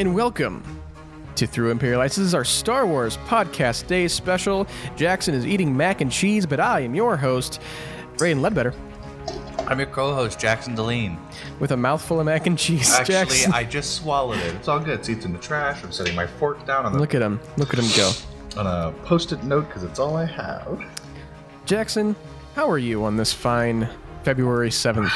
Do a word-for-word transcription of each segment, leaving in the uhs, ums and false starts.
and welcome to Through Imperial Lights. This is our Star Wars Podcast Day special. Jackson is eating mac and cheese, but I am your host, Brayden Ledbetter. I'm your co-host, Jackson Deline. With a mouthful of mac and cheese, Actually, Jackson. I just swallowed it. It's all good. It's eaten in the trash. I'm setting my fork down on the Look at him. Look at him go. on a post-it note because it's all I have. Jackson, how are you on this fine February seventh?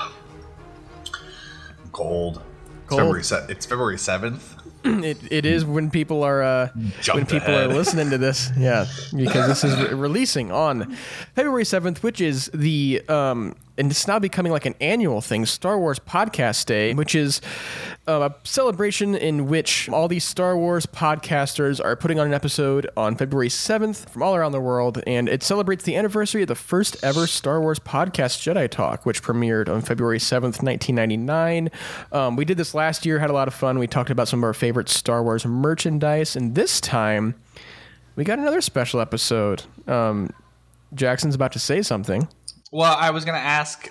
Cold. It's Cold? February se- It's February seventh. It it is when people are uh, Jump when people ahead. are listening to this, yeah, because this is re- releasing on February seventh, which is the um, and it's now becoming like an annual thing, Star Wars Podcast Day, which is uh, a celebration in which all these Star Wars podcasters are putting on an episode on February seventh from all around the world, and it celebrates the anniversary of the first ever Star Wars podcast, Jedi Talk, which premiered on February seventh, nineteen ninety-nine. Um, we did this last year, had a lot of fun. We talked about some of our favorite Star Wars merchandise, and this time we got another special episode. Um, Jackson's about to say something. Well, I was going to ask,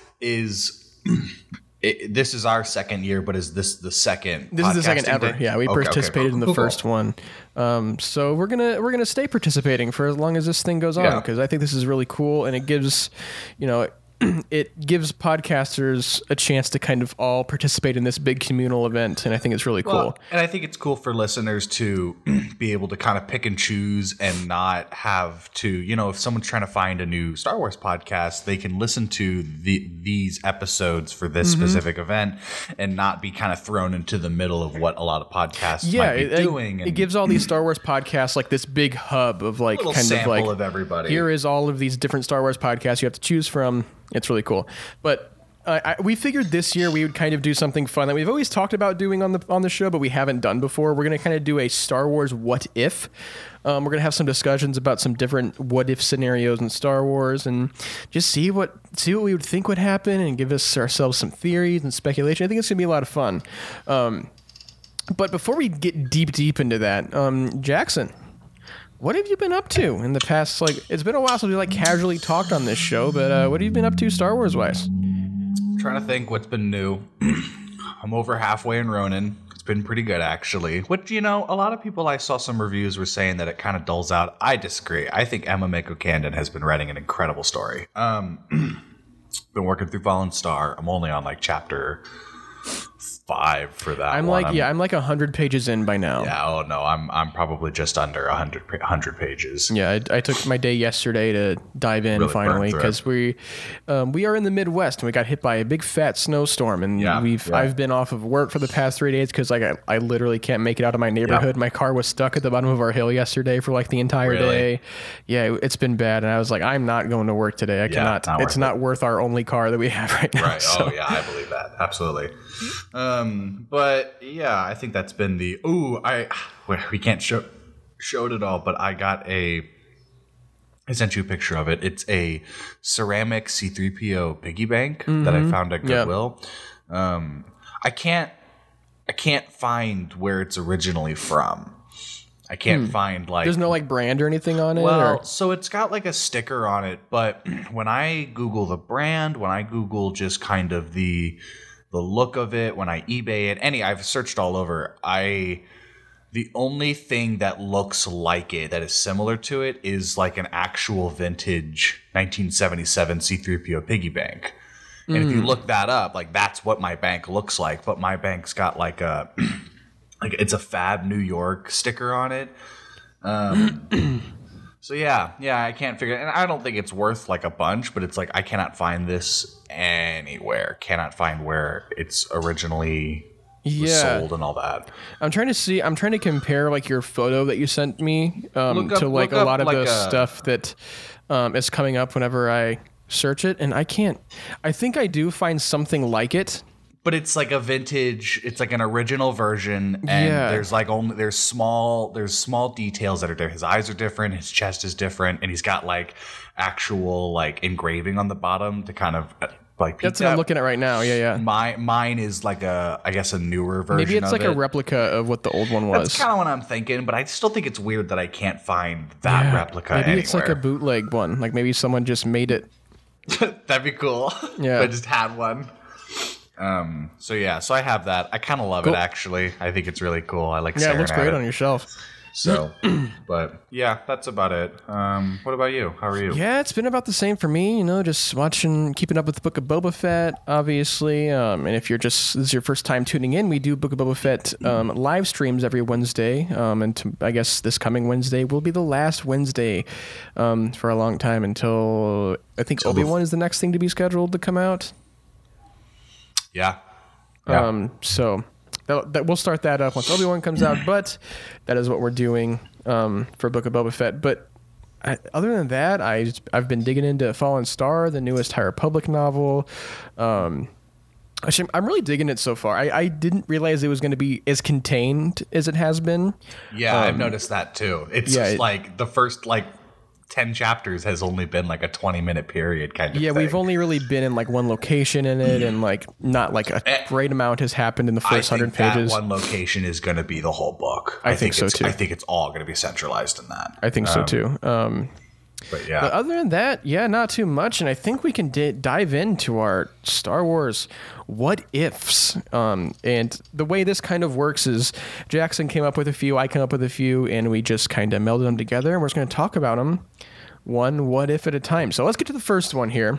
is it, this is our second year, but is this the second? This is the second podcasting ever. day? Yeah, we Okay, okay, participated cool, in the cool, cool. first one, um, so we're gonna we're gonna stay participating for as long as this thing goes on, Yeah. because I think this is really cool, and it gives, you know. It gives podcasters a chance to kind of all participate in this big communal event, and I think it's really cool. Well, and I think it's cool for listeners to be able to kind of pick and choose and not have to, you know, if someone's trying to find a new Star Wars podcast, they can listen to the these episodes for this Mm-hmm. specific event and not be kind of thrown into the middle of what a lot of podcasts Yeah, might be it, doing. it, and it gives all these Star Wars podcasts like this big hub of like a little kind sample of like of everybody. here is all of these different Star Wars podcasts you have to choose from. It's really cool. But uh, I, we figured this year we would kind of do something fun that we've always talked about doing on the on the show, but we haven't done before. We're going to kind of do a Star Wars what if. Um, we're going to have some discussions about some different what if scenarios in Star Wars, and just see what see what we would think would happen, and give us ourselves some theories and speculation. I think it's going to be a lot of fun. Um, but before we get deep deep into that, um, Jackson, what have you been up to in the past? Like, it's been a while since we like casually talked on this show, but uh, what have you been up to Star Wars wise? I'm trying to think what's been new. I'm over halfway in Ronin. It's been pretty good, actually. Which, you know, a lot of people, I saw some reviews were saying that it kind of dulls out. I disagree. I think Emma Mako Candon has been writing an incredible story. Um, been working through Fallen Star. I'm only on like chapter five for that. I'm one. like, yeah, I'm like a hundred pages in by now. Yeah, oh no, I'm I'm probably just under a hundred hundred pages. Yeah, I, I took my day yesterday to dive in Really finally burn through because we um, we are in the Midwest and we got hit by a big fat snowstorm, and Yeah, we've yeah. I've been off of work for the past three days because like I, I literally can't make it out of my neighborhood. My car was stuck at the bottom of our hill yesterday for like the entire Really? day. Yeah, it's been bad, and I was like, I'm not going to work today. I cannot. not It's worth not worth our only car that we have right now. Right. so. Oh yeah, I believe that. Absolutely. Um, but yeah, I think that's been the ooh, I well, we can't show show it at all, but I got a I sent you a picture of it. It's a ceramic C three P O piggy bank that I found at Yeah. Goodwill. Um, I can't I can't find where it's originally from. I can't find like There's no like brand or anything on it. well, or? so it's got like a sticker on it, but when I Google the brand, when I Google just kind of the the look of it, when I eBay it, any I've searched all over, I the only thing that looks like it that is similar to it is like an actual vintage nineteen seventy-seven C three P O piggy bank. And if you look that up, like that's what my bank looks like, but my bank's got like a like it's a Fab New York sticker on it. Um, so yeah, yeah, I can't figure it. And I don't think it's worth like a bunch, but it's like I cannot find this anywhere. Cannot find where it's originally was Yeah. sold and all that. I'm trying to see. I'm trying to compare like your photo that you sent me um, Look up- to like look a up, lot of like, the a- stuff that um, is coming up whenever I search it, and I can't. I think I do find something like it. But it's like a vintage. It's like an original version, and Yeah. there's like only there's small there's small details that are different. His eyes are different. His chest is different, and he's got like actual like engraving on the bottom to kind of uh, like. peek That's what I'm that. looking at right now. Yeah, yeah. My mine is like a I guess a newer version. Maybe it's of like a it. replica of what the old one was. That's kind of what I'm thinking, but I still think it's weird that I can't find that Yeah. replica Maybe anywhere. it's like a bootleg one. Like maybe someone just made it. That'd be cool. Yeah. If I just had one. Um, so yeah, so I have that. I kind of love Cool. it actually. I think it's really cool. I like Yeah, staring it looks at great it. on your shelf. So, but yeah, that's about it. Um, what about you? How are you? Yeah, it's been about the same for me. You know, just watching, keeping up with the Book of Boba Fett, obviously. Um, and if you're just this is your first time tuning in, we do Book of Boba Fett um, live streams every Wednesday. Um, and to, I guess this coming Wednesday will be the last Wednesday um, for a long time until I think Till the Obi-Wan is the next thing to be scheduled to come out. Yeah. Yeah. Um, so that, that we'll start that up once Obi-Wan comes out. But that is what we're doing um, for Book of Boba Fett. But I, other than that, I just, I've been digging into Fallen Star, the newest High Republic novel. Um, actually, I'm really digging it so far. I, I didn't realize it was going to be as contained as it has been. yeah, um, I've noticed that too. It's yeah, just it- like the first like ten chapters has only been like a twenty minute period kind of Yeah, thing. we've only really been in like one location in it, and like not like a great amount has happened in the I first think hundred that pages. one location is going to be the whole book. I think so, it's, too. I think it's all going to be centralized in that. I think so too. Um, But yeah, But other than that, yeah, not too much. And I think we can di- dive into our Star Wars what ifs. Um, and the way this kind of works is Jackson came up with a few, I came up with a few, and we just kind of melded them together. And we're just going to talk about them one what if at a time. So let's get to the first one here.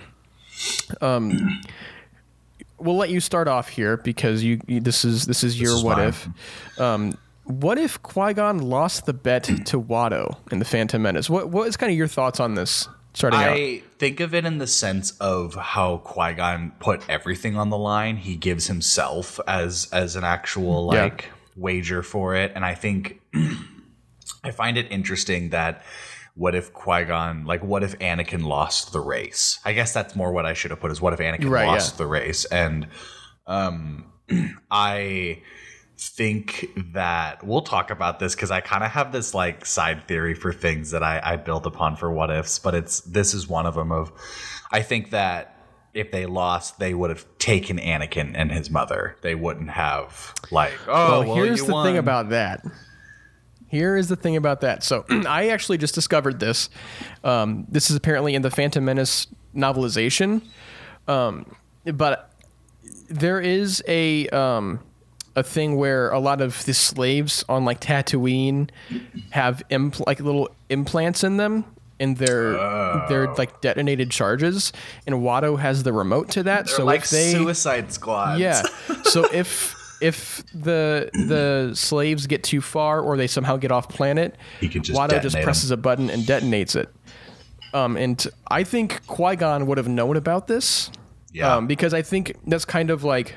Um, we'll let you start off here because you, you this is this is your is what mine. if. Um, what if Qui-Gon lost the bet to Watto in the Phantom Menace? What what is kind of your thoughts on this starting out? I think of it in the sense of how Qui-Gon put everything on the line. He gives himself as as an actual Yeah. like wager for it, and I think I find it interesting that what if Qui-Gon, like what if Anakin lost the race? I guess that's more what I should have put is what if Anakin Right, lost yeah. the race, and um, I think that we'll talk about this because I kind of have this like side theory for things that I, I build upon for what ifs, but it's this is one of them. Of I think that if they lost, they would have taken Anakin and his mother. They wouldn't have like oh well, well, here's you the won. thing about that. Here is the thing about that. So I actually just discovered this. Um, this is apparently in the Phantom Menace novelization, um, but there is a um, a thing where a lot of the slaves on like Tatooine have impl- like little implants in them, and they're Oh. they're like detonated charges, and Watto has the remote to that. They're so like if they Suicide Squads. yeah. So if if the the slaves get too far or they somehow get off planet, He could just Watto just detonate presses a button and detonates it. Um, and I think Qui-Gon would have known about this. Yeah. Um, because I think that's kind of like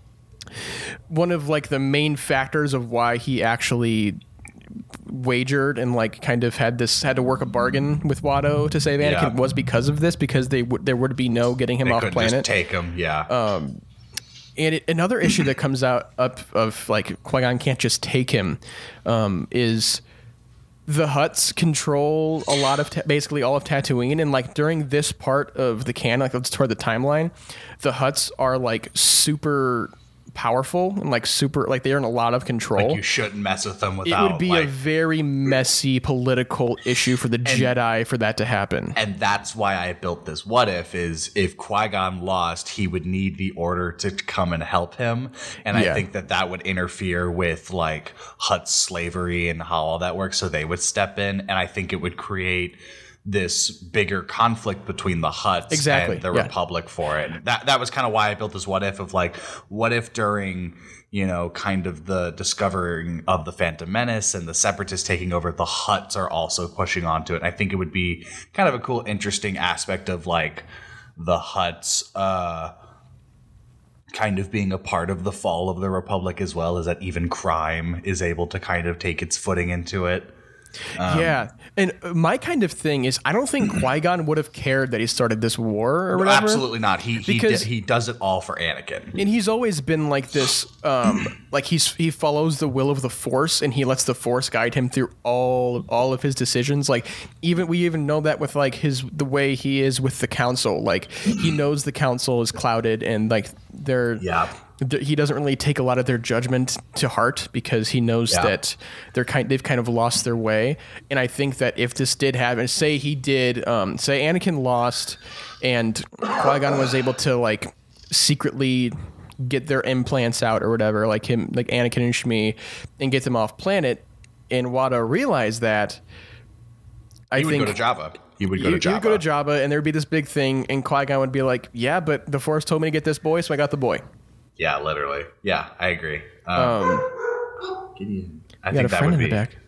one of like the main factors of why he actually wagered and like kind of had this had to work a bargain with Watto to save Anakin Yeah. was because of this, because they would there would be no getting him They off couldn't planet. just take him. Yeah. And it, another issue that comes out up of like Qui-Gon can't just take him um, is the Hutts control a lot of ta- basically all of Tatooine, and like during this part of the canon, like let's toward the timeline, the Hutts are like super powerful and like super like they're in a lot of control. you shouldn't mess with them It without would be like a very messy political issue for the Jedi for that to happen. and that's why I built this what if is if Qui-Gon lost, he would need the Order to come and help him. And Yeah. I think that that would interfere with like Hutt slavery and how all that works. So they would step in, and I think it would create this bigger conflict between the Hutts Exactly, and the yeah. Republic for it. That that was kind of why I built this what if of like, what if during, you know, kind of the discovering of the Phantom Menace and the Separatists taking over, the Hutts are also pushing onto it. And I think it would be kind of a cool, interesting aspect of like the Hutts uh, kind of being a part of the fall of the Republic, as well as that even crime is able to kind of take its footing into it. yeah, and my kind of thing is I don't think Qui-Gon would have cared that he started this war or whatever. Absolutely not. He he Because- di- he does it all for Anakin. And he's always been like this, um, like he's he follows the will of the Force, and he lets the Force guide him through all all of his decisions. Like even we even know that with like his the way he is with the Council. Like he knows the Council is clouded, and like they're Yeah. th- he doesn't really take a lot of their judgment to heart because he knows Yeah. that they're kind they've kind of lost their way. And I think that if this did happen, say he did, um, say Anakin lost, and Qui-Gon was able to like secretly get their implants out or whatever, like him, like Anakin and Shmi, and get them off planet. And Watto realized that. I he would think go to Jabba. He would go he, to Jabba. He would go to Jabba, and there'd be this big thing, and Qui-Gon would be like, "Yeah, but the Force told me to get this boy, so I got the boy." Yeah, literally. Yeah, I agree. Um, Um, Gideon. I you think got a that friend would in be. the back.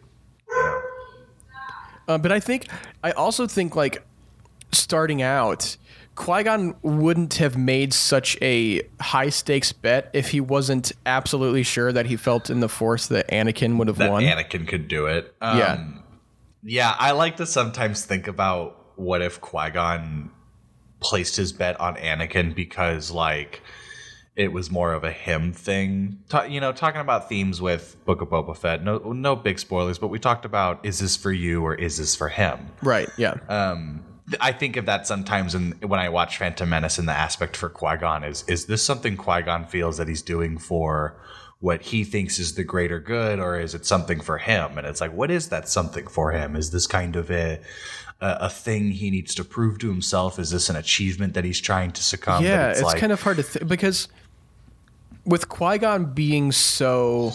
Uh, but I think, I also think, like, starting out, Qui-Gon wouldn't have made such a high-stakes bet if he wasn't absolutely sure that he felt in the Force that Anakin would have That won. Anakin could do it. Um, Yeah. Yeah, I like to sometimes think about what if Qui-Gon placed his bet on Anakin because, like, it was more of a him thing. Ta- you know, talking about themes with Book of Boba Fett. No, no big spoilers, but we talked about, is this for you or is this for him? Right, yeah. Um, th- I think of that sometimes in, when I watch Phantom Menace, and the aspect for Qui-Gon is, is this something Qui-Gon feels that he's doing for what he thinks is the greater good, or is it something for him? And it's like, what is that something for him? Is this kind of a a, a thing he needs to prove to himself? Is this an achievement that he's trying to succumb? Yeah, But it's, like, kind of hard to think because with Qui-Gon being so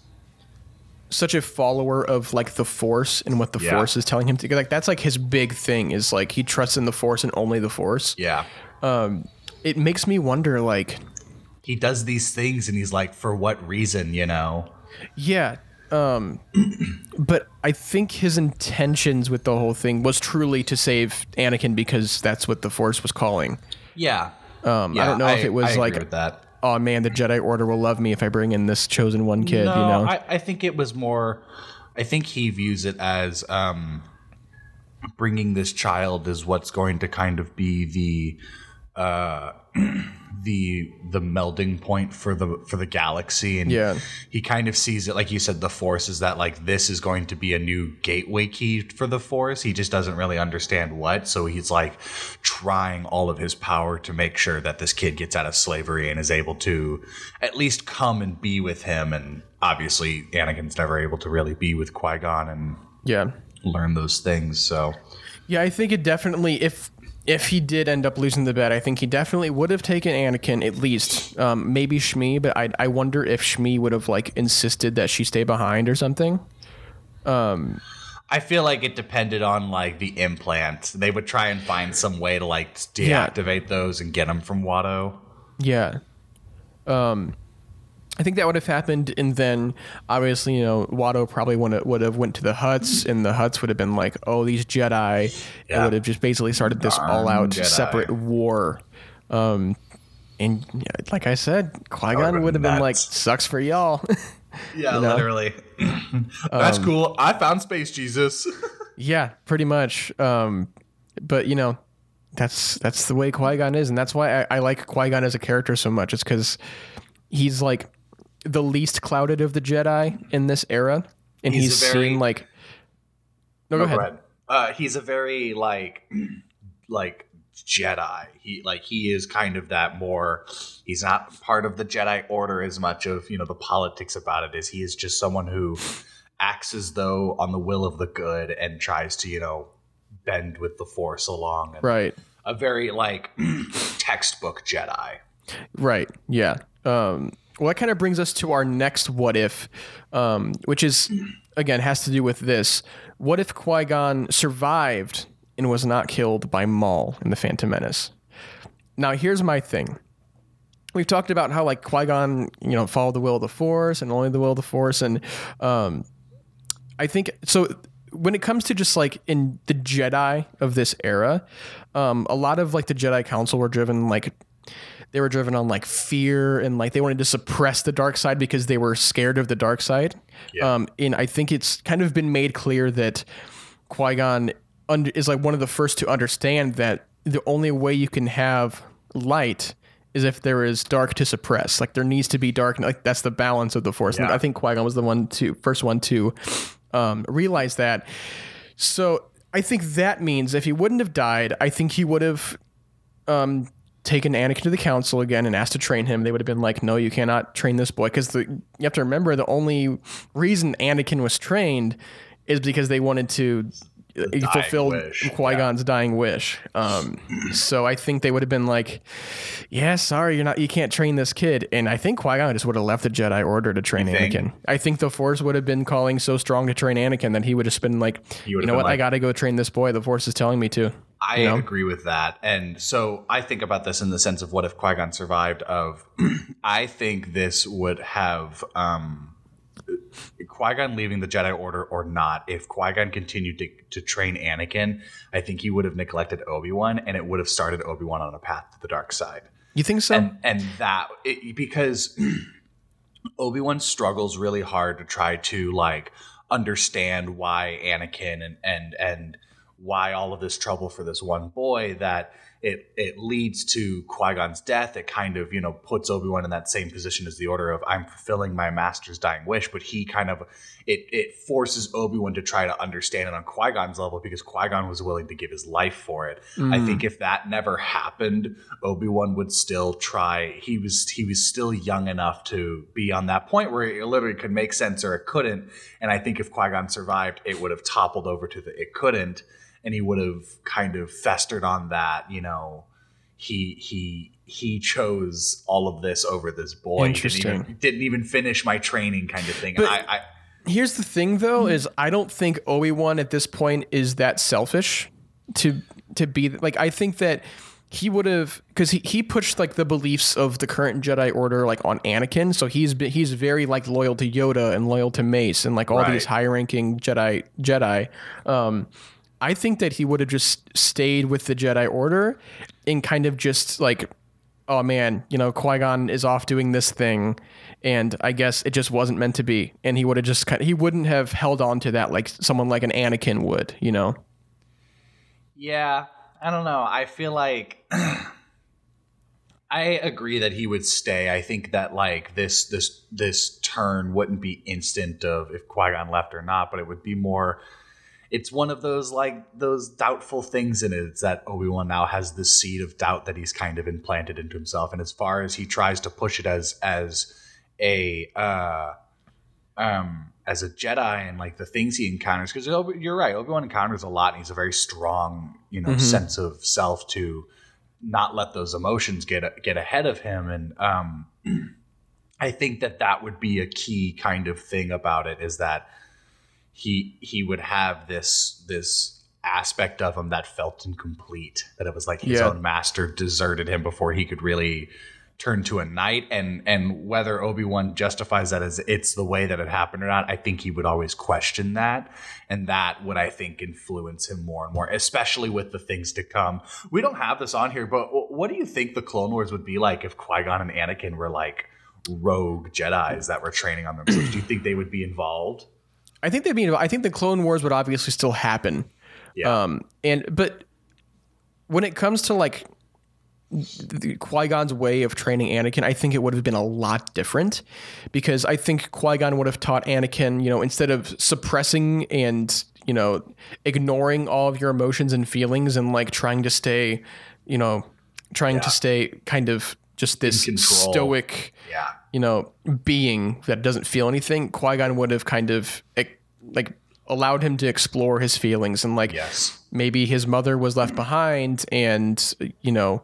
such a follower of like the Force and what the Yeah. Force is telling him to, like, that's like his big thing is like he trusts in the Force and only the Force. yeah. It makes me wonder, like, He does these things and he's like, for what reason, you know? yeah, um, but I think his intentions with the whole thing was truly to save Anakin because that's what the Force was calling. Yeah. Um, I don't know if it was I agree like, with that. oh man, the Jedi Order will love me if I bring in this chosen one kid, No, you know? I, I think it was more. I think he views it as um, bringing this child is what's going to kind of be the uh, the the melding point for the for the galaxy, and Yeah. he kind of sees it like you said. The Force is that like this is going to be a new gateway key for the Force. He just doesn't really understand what, so he's like trying all of his power to make sure that this kid gets out of slavery and is able to at least come and be with him. And obviously, Anakin's never able to really be with Qui-Gon and Yeah. learn those things. So Yeah, I think it definitely, if if he did end up losing the bet, I think he definitely would have taken Anakin at least. Um, maybe Shmi, but I I wonder if Shmi would have like insisted that she stay behind or something. I feel like it depended on like the implant. They would try and find some way to like Yeah. deactivate those and get them from Watto. Yeah. Um, I think that would have happened, and then obviously, you know, Watto probably would have, would have went to the Hutts, and the Hutts would have been like, "Oh, these Jedi," Yeah. and would have just basically started this Darn all-out Jedi. separate war. Um, and yeah, like I said, Qui-Gon been would have been like, nuts. "Sucks for y'all." Yeah, You know? literally. That's cool. I found Space Jesus. Yeah, pretty much. Um, but you know, that's that's the way Qui-Gon is, and that's why I, I like Qui-Gon as a character so much. It's because he's like the least clouded of the Jedi in this era, and he's, He's a very- seen like. No, go No, ahead. Uh, he's a very like like Jedi. He like he is kind of that more. He's not part of the Jedi Order as much of you know the politics about it is. He is just someone who acts as though on the will of the good and tries to you know bend with the Force along. And Right. A very like textbook Jedi. Right. Yeah. Um, well, that kind of brings us to our next what if, um, which is, again, has to do with this. What if Qui-Gon survived and was not killed by Maul in The Phantom Menace? Now, here's my thing. We've talked about how, like, Qui-Gon, you know, followed the will of the Force and only the will of the Force. And um, I think, so when it comes to just, like, in the Jedi of this era, um, a lot of, like, the Jedi Council were driven, like, they were driven on like fear and like they wanted to suppress the dark side because they were scared of the dark side. Yeah. Um, and I think it's kind of been made clear that Qui-Gon under, is like one of the first to understand that the only way you can have light is if there is dark to suppress. Like there needs to be dark. Like that's the balance of the Force. And Yeah. I think Qui-Gon was the one to first one to um, realize that. So I think that means if he wouldn't have died, I think he would have um, taken Anakin to the council again and asked to train him. They would have been like, no, you cannot train this boy. Because you have to remember the only reason Anakin was trained is because they wanted to he fulfilled wish. Qui-Gon's yeah. dying wish. Um, so I think they would have been like, yeah, sorry, you're not, you can't train this kid. And I think Qui-Gon just would have left the Jedi Order to train you Anakin. Think? I think the Force would have been calling so strong to train Anakin that he would have just been like, you know what, like, I got to go train this boy. The Force is telling me to. I you know? agree with that. And so I think about this in the sense of what if Qui-Gon survived of, I think this would have, um, Qui-Gon leaving the Jedi Order or not, if Qui-Gon continued to, to train Anakin, I think he would have neglected Obi-Wan and it would have started Obi-Wan on a path to the dark side. You think so? And, and that, it, because Obi-Wan struggles really hard to try to like understand why Anakin and, and, and, why all of this trouble for this one boy, that it it leads to Qui-Gon's death. It kind of, you know, puts Obi-Wan in that same position as the Order of I'm fulfilling my master's dying wish, but he kind of, it it forces Obi-Wan to try to understand it on Qui-Gon's level because Qui-Gon was willing to give his life for it. Mm. I think if that never happened, Obi-Wan would still try. He was he was still young enough to be on that point where it literally could make sense or it couldn't. And I think if Qui-Gon survived, it would have toppled over to the it couldn't. And he would have kind of festered on that, you know, he he he chose all of this over this boy. Interesting. Didn't even, didn't even finish my training kind of thing. But I, I, here's the thing, though, is I don't think Obi-Wan at this point is that selfish to to be like. I think that he would have, because he, he pushed like the beliefs of the current Jedi Order like on Anakin, so he's been, he's very like loyal to Yoda and loyal to Mace and like all right. these high ranking Jedi Jedi. Um, I think that he would have just stayed with the Jedi Order and kind of just like, oh man, you know, Qui-Gon is off doing this thing, and I guess it just wasn't meant to be. And he would have just kind of, he wouldn't have held on to that like someone like an Anakin would, you know? Yeah, I don't know. I feel like I agree that he would stay. I think that like this this this turn wouldn't be instant of if Qui-Gon left or not, but it would be more. It's one of those like those doubtful things in it. It's that Obi-Wan now has this seed of doubt that he's kind of implanted into himself. And as far as he tries to push it as as a uh, um, as a Jedi and like the things he encounters, because you're right, Obi-Wan encounters a lot, and he's a very strong, you know, mm-hmm. sense of self to not let those emotions get get ahead of him. And um, I think that that would be a key kind of thing about it, is that he he would have this this aspect of him that felt incomplete, that it was like his yeah. own master deserted him before he could really turn to a knight. And and whether Obi-Wan justifies that as it's the way that it happened or not, I think he would always question that, and that would, I think, influence him more and more, especially with the things to come. We don't have this on here, but what do you think the Clone Wars would be like if Qui-Gon and Anakin were like rogue Jedis that were training on themselves? Do you think they would be involved? I think they'd be. I think the Clone Wars would obviously still happen. Yeah. Um. And but when it comes to like Qui-Gon's way of training Anakin, I think it would have been a lot different, because I think Qui-Gon would have taught Anakin, you know, instead of suppressing and, you know, ignoring all of your emotions and feelings and like trying to stay, you know, trying yeah. to stay kind of just this stoic, yeah. you know, being that doesn't feel anything. Qui-Gon would have kind of like allowed him to explore his feelings, and like yes. maybe his mother was left behind, and, you know,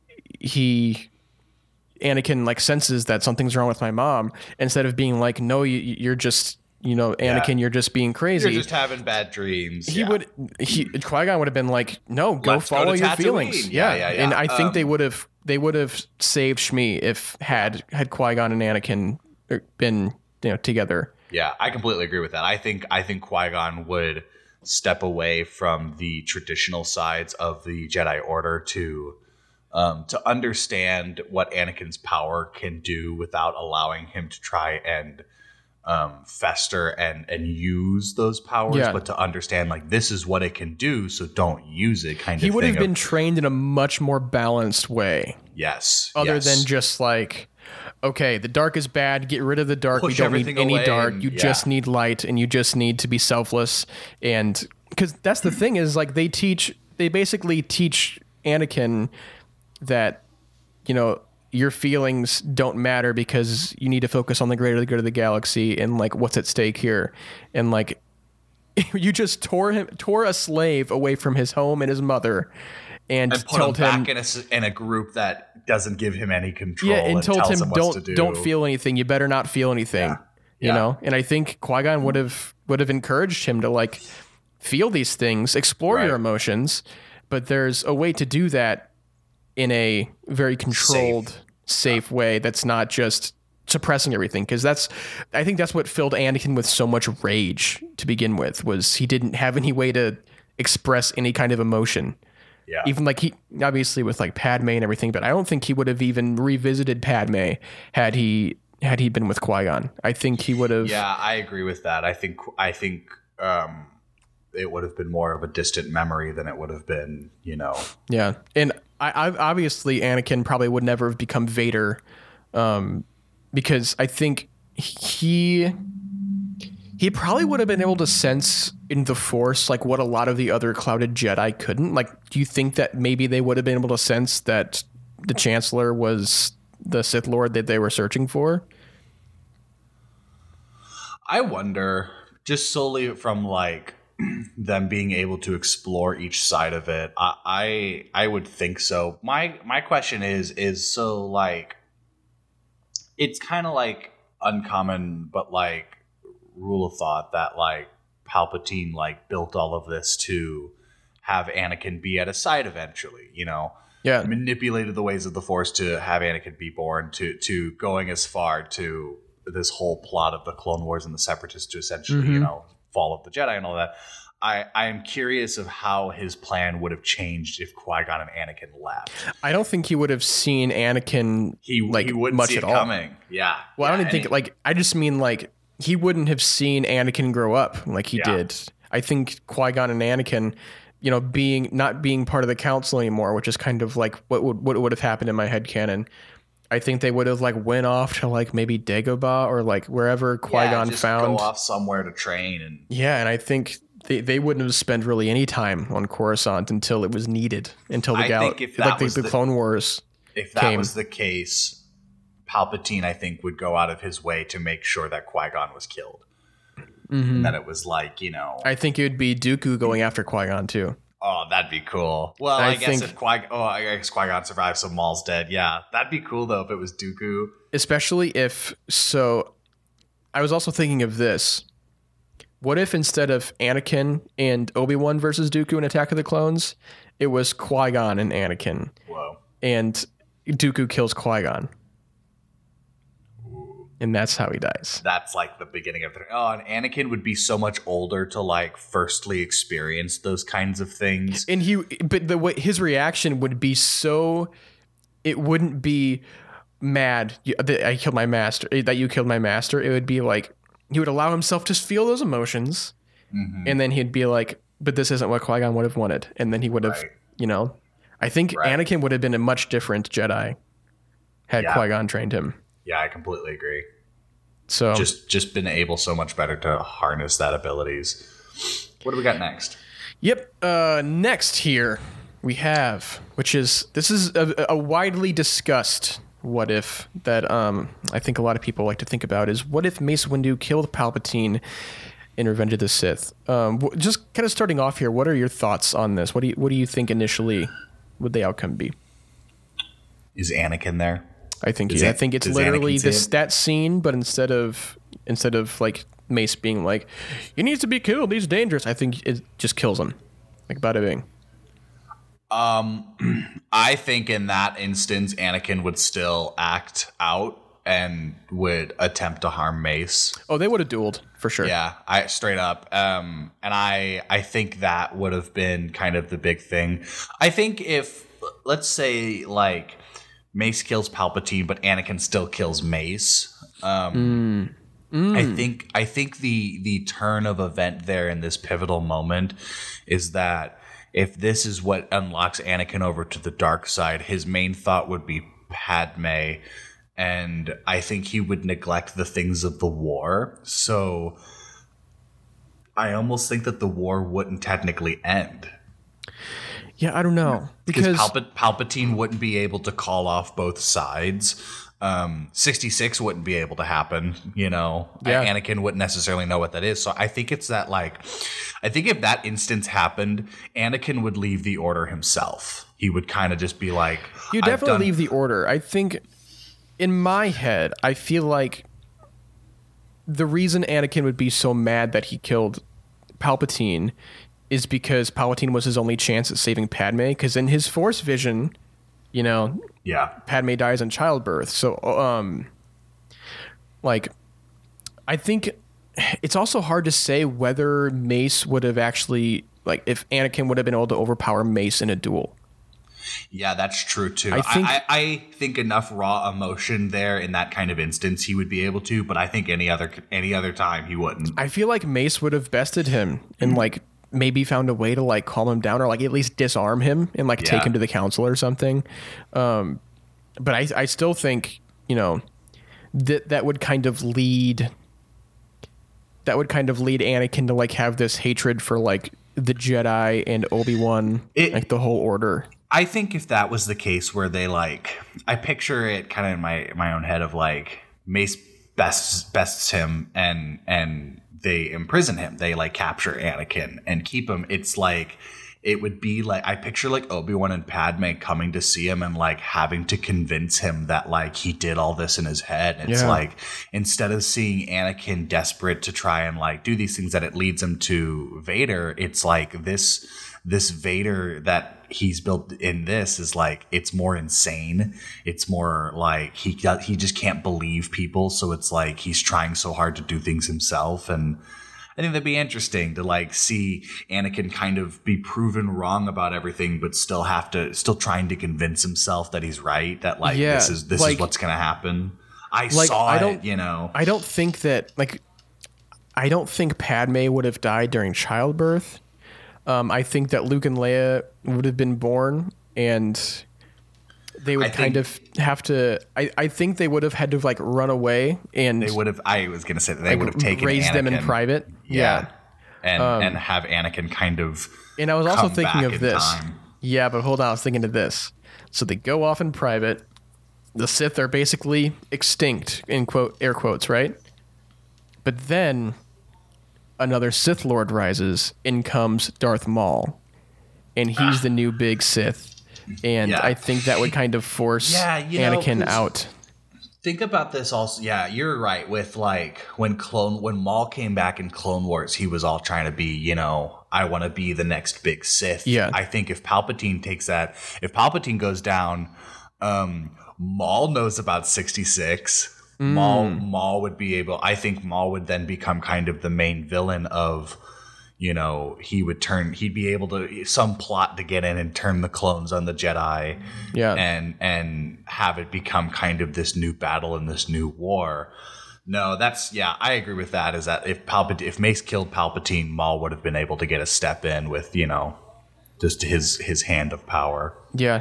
he Anakin like senses that something's wrong with my mom, instead of being like, no, you, you're just, you know, Anakin, yeah. you're just being crazy. You're just having bad dreams. He yeah. would, he, Qui-Gon would have been like, no, go Let's follow go your Tatooine. feelings. Yeah, Yeah. yeah, yeah. And I think um, they would have, they would have saved Shmi if had, had Qui-Gon and Anakin been, you know, together. Yeah, I completely agree with that. I think, I think Qui-Gon would step away from the traditional sides of the Jedi Order to, Um, to understand what Anakin's power can do without allowing him to try and um, fester and and use those powers, yeah. but to understand like this is what it can do, so don't use it. Kind he of. He would thing have been of, trained in a much more balanced way. Yes. Other yes. than just like, okay, the dark is bad. Get rid of the dark. Push we don't need any dark. And, you yeah. just need light, and you just need to be selfless. And because that's the thing is like they teach, they basically teach Anakin that, you know, your feelings don't matter because you need to focus on the greater good of the galaxy and like what's at stake here. And like you just tore him, tore a slave away from his home and his mother, and, and put told him him back in a, in a group that doesn't give him any control. yeah, and, and told tells him him what don't to do. don't feel anything. You better not feel anything. Yeah. You Yeah. know, and I think Qui-Gon would have would have encouraged him to like feel these things, explore your Right. emotions, but there's a way to do that in a very controlled, safe, safe way that's not just suppressing everything. Because that's, I think that's what filled Anakin with so much rage to begin with, was he didn't have any way to express any kind of emotion. Yeah. Even like he, obviously with like Padme and everything, but I don't think he would have even revisited Padme had he had he been with Qui-Gon. I think he would have. Yeah, I agree with that. I think I think um, it would have been more of a distant memory than it would have been, you know. Yeah, and I, I obviously Anakin probably would never have become Vader, um, because I think he he probably would have been able to sense in the Force like what a lot of the other clouded Jedi couldn't. Like, do you think that maybe they would have been able to sense that the Chancellor was the Sith Lord that they were searching for? I wonder, just solely from like them being able to explore each side of it. I I, I would think so. My my question is is so like it's kind of like uncommon, but like rule of thought that like Palpatine like built all of this to have Anakin be at his side eventually, you know. Yeah. Manipulated the ways of the Force to have Anakin be born, to to going as far to this whole plot of the Clone Wars and the Separatists to essentially, Mm-hmm. you know, fall of the Jedi and all that. I, I am curious of how his plan would have changed if Qui-Gon and Anakin left. I don't think he would have seen Anakin He, like he wouldn't much see at it all. coming. Yeah. Well, yeah, I don't even think and like I just mean like he wouldn't have seen Anakin grow up like he Yeah. did. I think Qui-Gon and Anakin, you know, being not being part of the council anymore, which is kind of like what would what would have happened in my headcanon. I think they would have like went off to like maybe Dagobah or like wherever Qui-Gon yeah, just found. go off somewhere to train and Yeah, and I think they, they wouldn't have spent really any time on Coruscant until it was needed, until the I gal- think if that like the, was the the- Clone Wars. if that came. was the case, Palpatine, I think, would go out of his way to make sure that Qui-Gon was killed. Mm-hmm. And that it was like, you know, I think it would be Dooku going after Qui-Gon too. oh, that'd be cool. Well, I I, guess think- if Qui, oh, I guess Qui-Gon survives, so Maul's dead. Yeah, that'd be cool though if it was Dooku. Especially if so. I was also thinking of this. What if instead of Anakin and Obi-Wan versus Dooku in Attack of the Clones, it was Qui-Gon and Anakin, Whoa. and Dooku kills Qui-Gon, and that's how he dies. That's like the beginning of the. Oh, and Anakin would be so much older to like firstly experience those kinds of things. And he, but the way his reaction would be so, it wouldn't be mad you- that I killed my master, that you killed my master. It would be like he would allow himself to feel those emotions, Mhm. and then he'd be like, "But this isn't what Qui-Gon would have wanted." And then he would have, Right. you know, I think Right. Anakin would have been a much different Jedi had Yeah. Qui-Gon trained him. Yeah, I completely agree. So Just just been able so much better to harness that abilities. What do we got next? Yep. Uh, next here we have, which is this is a, a widely discussed what if that um I think a lot of people like to think about is what if Mace Windu killed Palpatine in Revenge of the Sith? Um, wh- just kind of starting off here, what are your thoughts on this? What do you what do you think initially would the outcome be? Is Anakin there? I think Does yeah, I An- think it's does literally Anakin see this it? that scene, but instead of instead of like Mace being like, "He needs to be killed. He's dangerous," I think it just kills him, like bada bing. Um, I think in that instance, Anakin would still act out and would attempt to harm Mace. Oh, they would have dueled for sure. Yeah, I straight up. Um, and I I think that would have been kind of the big thing. I think if let's say like Mace kills Palpatine, but Anakin still kills Mace. Um, I think I think the the turn of event there in this pivotal moment is that if this is what unlocks Anakin over to the dark side, his main thought would be Padme, and I think he would neglect the things of the war. So I almost think that the war wouldn't technically end. Yeah, I don't know. Because Because Palpa- Palpatine wouldn't be able to call off both sides. Um, sixty-six wouldn't be able to happen, you know. Yeah. Anakin wouldn't necessarily know what that is. So I think it's that, like, I think if that instance happened, Anakin would leave the Order himself. He would kind of just be like, you I've definitely done- leave the Order. I think in my head, I feel like the reason Anakin would be so mad that he killed Palpatine is because Palpatine was his only chance at saving Padme. Because in his Force vision, you know, Yeah. Padme dies in childbirth. So, um, like, I think it's also hard to say whether Mace would have actually, like, if Anakin would have been able to overpower Mace in a duel. Yeah, that's true too. I I think- think, I, I think enough raw emotion there in that kind of instance he would be able to, but I think any other any other time he wouldn't. I feel like Mace would have bested him and, like, maybe found a way to, like, calm him down or, like, at least disarm him and, like, Yeah. take him to the council or something. Um, but I, I still think, you know, that that would kind of lead... That would kind of lead Anakin to, like, have this hatred for, like, the Jedi and Obi-Wan, It- like, the whole Order. I think if that was the case where they like, I picture it kind of in my my own head of like Mace bests bests him and and they imprison him. They like capture Anakin and keep him. It's like it would be like I picture like Obi-Wan and Padme coming to see him and like having to convince him that like he did all this in his head. It's Yeah. like instead of seeing Anakin desperate to try and like do these things that it leads him to Vader, it's like this this Vader that he's built in this is like it's more insane. It's more like he he just can't believe people, so it's like he's trying so hard to do things himself. And I think that'd be interesting to like see Anakin kind of be proven wrong about everything, but still have to still trying to convince himself that he's right. That like Yeah, this is this like- is what's gonna happen. I Like, saw I it, don't- you know. I don't think that, like, I don't think Padme would have died during childbirth. Um, I think that Luke and Leia would have been born, and they would I kind think- of have to. I, I think they would have had to like run away and They would have. I was gonna say that they like, would have taken raised them in Anakin. private. Yeah, and and have Anakin kind of. And I was also come thinking back of in this. time. Yeah, but hold on, I was thinking of this. So they go off in private. The Sith are basically extinct, in quote air quotes, right? But then another Sith Lord rises. In comes Darth Maul, and he's the new big Sith. And Yeah. I think that would kind of force Yeah, you know, Anakin 'cause- out. Think about this also. Yeah, you're right. With like when Clone when Maul came back in Clone Wars, he was all trying to be, you know, I want to be the next big Sith. Yeah. I think if Palpatine takes that, if Palpatine goes down, um, Maul knows about sixty-six. Mm. Maul Maul would be able. I think Maul would then become kind of the main villain of. You know, he would turn. He'd be able to some plot to get in and turn the clones on the Jedi. Yeah. and and have it become kind of this new battle and this new war. No, that's yeah, I agree with that. Is that if Palpatine, if Mace killed Palpatine, Maul would have been able to get a step in with you know, just his his hand of power. Yeah.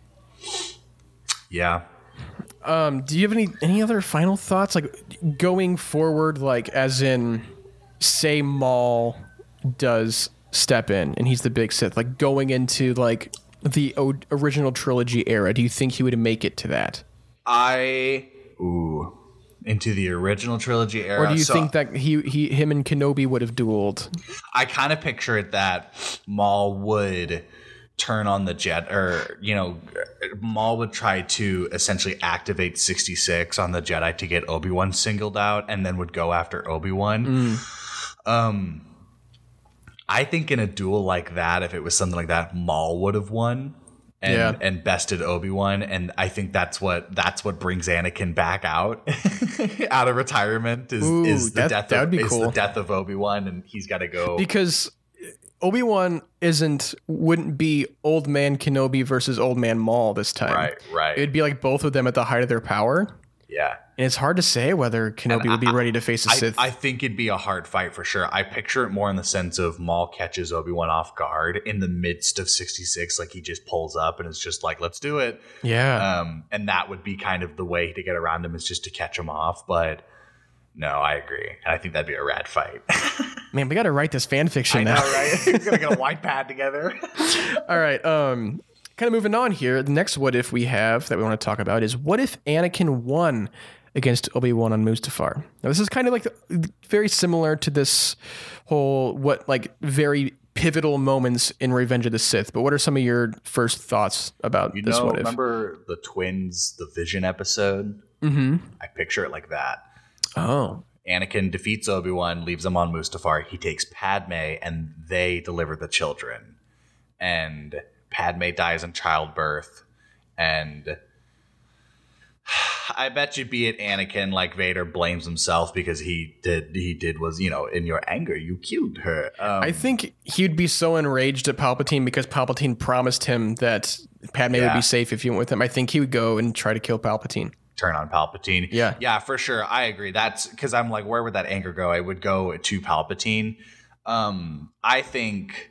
Yeah, Um, do you have any any other final thoughts, like going forward, like as in, say Maul does step in and he's the big Sith, like going into like the o- original trilogy era? Do you think he would make it to that, I ooh into the original trilogy era. or do you So think that he he him and Kenobi would have dueled? I kind of picture it that Maul would turn on the jet, or you know, Maul would try to essentially activate sixty-six on the Jedi to get Obi-Wan singled out, and then would go after Obi-Wan. Um, I think in a duel like that, if it was something like that, Maul would have won and Yeah. and bested Obi-Wan, and I think that's what that's what brings Anakin back out out of retirement is Ooh, is the that- death that of would be is cool. the death of Obi-Wan, and he's got to go. Because Obi-Wan isn't wouldn't be old man Kenobi versus old man Maul this time. Right, right. It'd be like both of them at the height of their power. Yeah. And it's hard to say whether Kenobi would be ready to face a I, Sith. I think it'd be a hard fight for sure. I picture it more in the sense of Maul catches Obi-Wan off guard in the midst of sixty-six, like he just pulls up and it's just like, let's do it. yeah. Um, and that would be kind of the way to get around him, is just to catch him off. But no, I agree. And I think that'd be a rad fight. Man, we got to write this fan fiction I now. know, right? We're gonna get a white pad together. All right. Um, kind of moving on here. The next what if we have that we want to talk about is what if Anakin won against Obi-Wan on Mustafar? Now, this is kind of like very similar to this whole what like very pivotal moments in Revenge of the Sith. But what are some of your first thoughts about You this know, what if? remember the twins, the Vision episode? Mm-hmm. I picture it like that. Oh. Anakin defeats Obi-Wan, leaves him on Mustafar. He takes Padme, and they deliver the children. And Padme dies in childbirth. And I bet you be it Anakin, like Vader, blames himself because he did he did was, you know, in your anger, you killed her. Um, I think he'd be so enraged at Palpatine because Palpatine promised him that Padme Yeah. would be safe if he went with him. I think he would go and try to kill Palpatine. turn on Palpatine. Yeah. Yeah, for sure. I agree. That's because I'm like, where would that anger go? I would go to Palpatine. Um, I think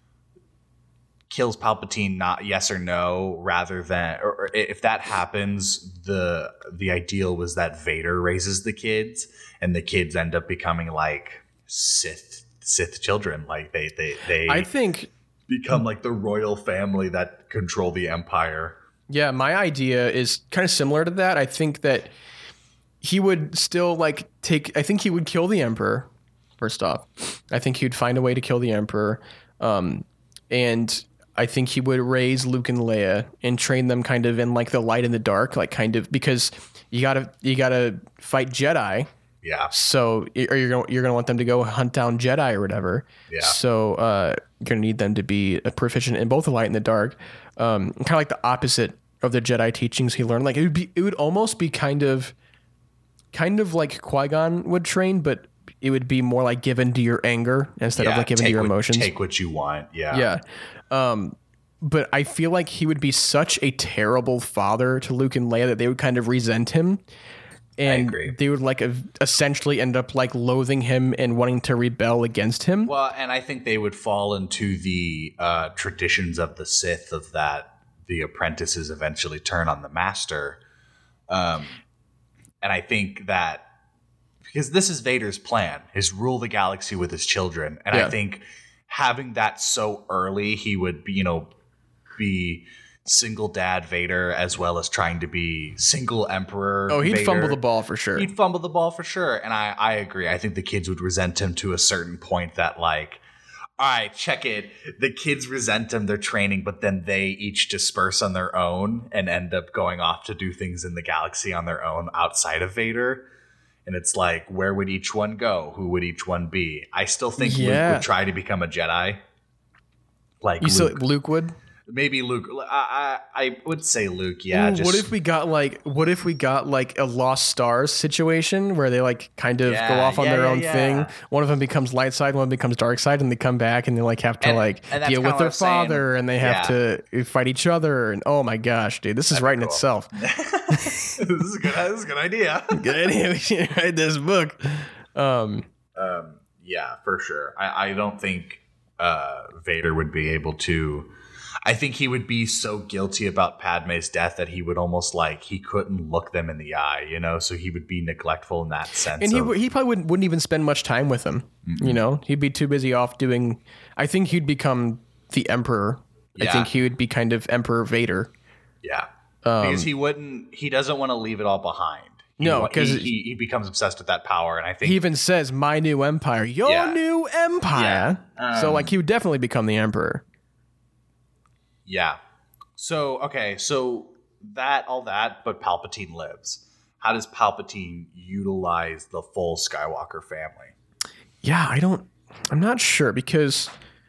kills Palpatine, not yes or no, rather than or, or if that happens, the the ideal was that Vader raises the kids and the kids end up becoming like Sith Sith children. Like they they they I think become like the royal family that control the Empire. Yeah, my idea is kind of similar to that. I think that he would still like take, I think he would kill the Emperor, first off. I think he'd find a way to kill the Emperor. Um, and I think he would raise Luke and Leia and train them kind of in like the light and the dark, like kind of because you gotta, you gotta fight Jedi. Yeah. So, or you're gonna, you're gonna want them to go hunt down Jedi or whatever. Yeah. So, uh, you're gonna need them to be proficient in both the light and the dark. Um, kind of like the opposite of the Jedi teachings he learned. Like it would be, it would almost be kind of, kind of like Qui-Gon would train, but it would be more like given to your anger instead Yeah, of like given to take your what- emotions. Take what you want. Yeah. Yeah. Um, but I feel like he would be such a terrible father to Luke and Leia that they would kind of resent him. And agree. they would like ev- essentially end up like loathing him and wanting to rebel against him. Well, and I think they would fall into the uh, traditions of the Sith of that the apprentices eventually turn on the master. Um, and I think that because this is Vader's plan, is rule the galaxy with his children. And Yeah. I think having that so early, he would be, you know, be single dad Vader as well as trying to be single emperor. Oh, he'd Vader. fumble the ball for sure. He'd fumble the ball for sure. And I, I agree. I think the kids would resent him to a certain point that like, all right, check it. The kids resent him, they're training, but then they each disperse on their own and end up going off to do things in the galaxy on their own outside of Vader. And it's like, where would each one go? Who would each one be? I still think Yeah. Luke would try to become a Jedi. Like You Luke. said Luke would? Maybe Luke. I, I I would say Luke. Yeah. Ooh, just, what if we got like what if we got like a Lost Stars situation where they like kind of Yeah, go off on yeah, their yeah, own yeah. thing? One of them becomes light side, one becomes dark side, and they come back and they like have to And- like and that's deal kinda with what their I'm saying. father and they have to fight each other. And oh my gosh, dude, this is That'd right be in cool. itself. this is a good. This is a good idea. Good idea. We should write this book. Um, Um, yeah, for sure. I, I don't think uh, Vader would be able to. I think he would be so guilty about Padme's death that he would almost like he couldn't look them in the eye, you know. So he would be neglectful in that sense. and he of- would- he probably wouldn't, wouldn't even spend much time with him. You know, he'd be too busy off doing. I think he'd become the Emperor. I Yeah. think he would be kind of Emperor Vader. yeah, because he wouldn't. He doesn't want to leave it all behind. He No, wa- 'cause he, it- he he becomes obsessed with that power, and I think He even says, "My new empire, your Yeah. new empire." Yeah. so Um, like he would definitely become the Emperor. yeah. So okay, so that all that, but Palpatine lives. How does Palpatine utilize the full Skywalker family? Yeah, I don't. I'm not sure because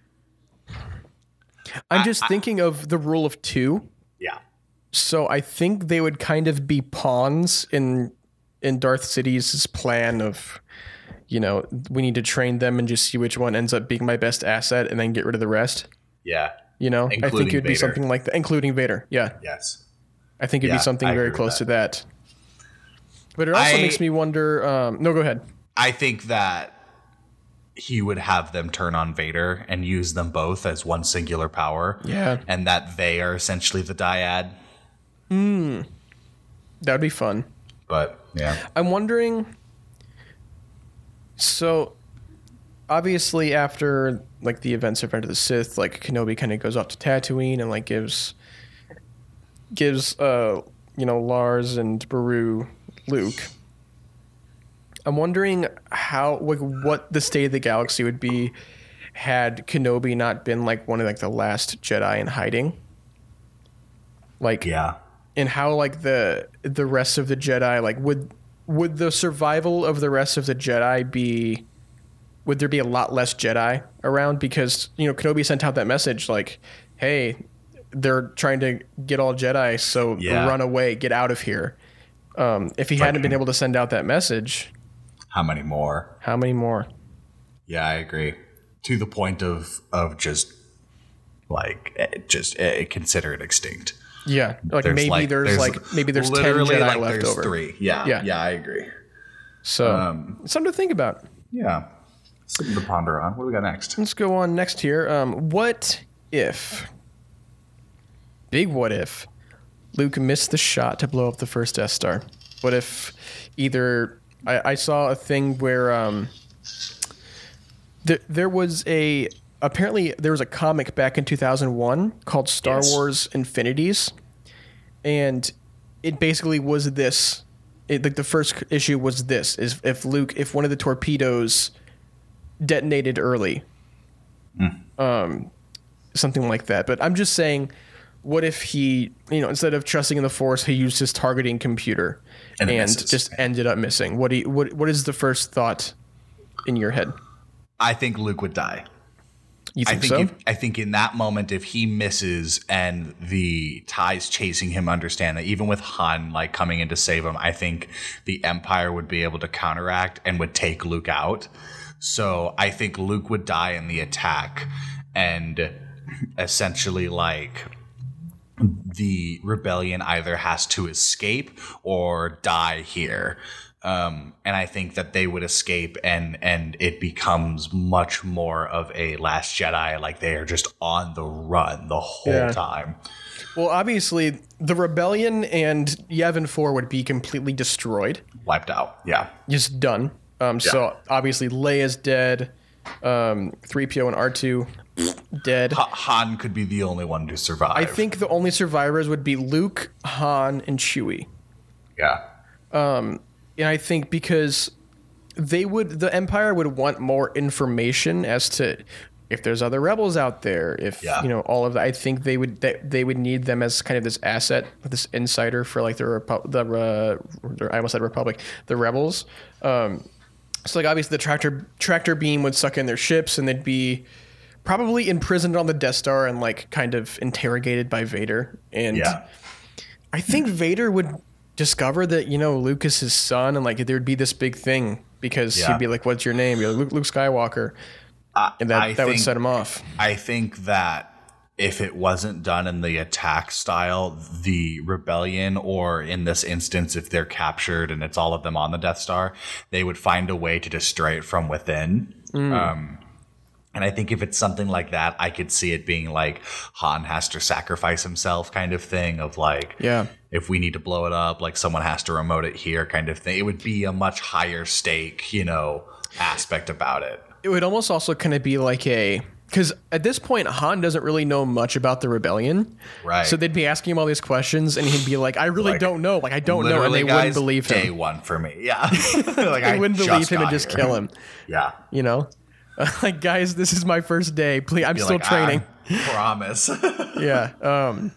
I'm just thinking of the rule of two. Yeah. So I think they would kind of be pawns in in Darth Sidious's plan of, you know, we need to train them and just see which one ends up being my best asset and then get rid of the rest. Yeah. You know, I think Including it would be Vader. something like that, including Vader. Yeah, Yes. I think it'd Yeah, be something I very agree with close that. to that. But it also I- makes me wonder. Um, no, go ahead. I think that he would have them turn on Vader and use them both as one singular power. Yeah. And that they are essentially the dyad. That would be fun. But yeah. I'm wondering. So, obviously after like the events of Revenge of the Sith, like Kenobi kind of goes off to Tatooine and like gives gives uh you know Lars and Beru Luke. I'm wondering how like what the state of the galaxy would be had Kenobi not been like one of like the last Jedi in hiding. Like yeah, and how like the the rest of the Jedi like would would the survival of the rest of the Jedi be? Would there be a lot less Jedi around? Because, you know, Kenobi sent out that message like, hey, they're trying to get all Jedi, so yeah. run away, get out of here. Um, if he like, hadn't been able to send out that message. How many more? How many more? Yeah, I agree. To the point of, of just, like, just uh, consider it extinct. Yeah, like there's maybe like, there's, there's like, maybe there's ten Jedi like left there's over. Three. Yeah, yeah, yeah, I agree. So, um, something to think about. Yeah. Something to ponder on. What do we got next? Let's go on next here. Um, what if, big what if, Luke missed the shot to blow up the first Death Star? What if either, I, I saw a thing where um, th- there was a, apparently there was a comic back in two thousand one called Star yes. Wars Infinities. And it basically was this, it, like the first issue was this, is if Luke, if one of the torpedoes detonated early, mm. um, something like that. But I'm just saying, what if he, you know, instead of trusting in the Force, he used his targeting computer and, and just ended up missing? What do you, what what is the first thought in your head? I think Luke would die. You think, I think so? If, I think in that moment, if he misses and the TIEs chasing him understand that even with Han like coming in to save him, I think the Empire would be able to counteract and would take Luke out. So I think Luke would die in the attack, and essentially like the rebellion either has to escape or die here. Um, and I think that they would escape, and and it becomes much more of a Last Jedi, like they are just on the run the whole yeah. time. Well, obviously, the rebellion and Yavin four would be completely destroyed. Wiped out, yeah. Just done. Um, yeah. So, obviously, Leia's dead. Um, three P O and R two dead. Ha- Han could be the only one to survive. I think the only survivors would be Luke, Han, and Chewie. Yeah. Um, and I think because they would, the Empire would want more information as to if there's other rebels out there, if yeah. you know all of that. I think they would they, they would need them as kind of this asset, this insider for like the Repu- the uh, I almost said Republic, the rebels. Um, so like obviously the tractor tractor beam would suck in their ships, and they'd be probably imprisoned on the Death Star and like kind of interrogated by Vader. And yeah. I think Vader would discover that, you know, Luke is his son, and like there'd be this big thing because yeah. he'd be like, "What's your name?" You're like, Luke, Luke Skywalker, uh, and that, that think, would set him off. I think that if it wasn't done in the attack style, the rebellion, or in this instance, if they're captured and it's all of them on the Death Star, they would find a way to destroy it from within. Mm. Um, and I think if it's something like that, I could see it being like Han has to sacrifice himself kind of thing, of like, yeah. if we need to blow it up, like someone has to remote it here kind of thing. It would be a much higher stake, you know, aspect about it. It would almost also kind of be like a, because at this point, Han doesn't really know much about the rebellion. Right. So they'd be asking him all these questions, and he'd be like, I really like, don't know. Like, I don't know. And they guys, wouldn't believe him. Day one for me. Yeah. like, they I wouldn't believe him and just here. kill him. Yeah. You know? Like, guys, this is my first day. Please, I'm still like, training. I promise. yeah. Um,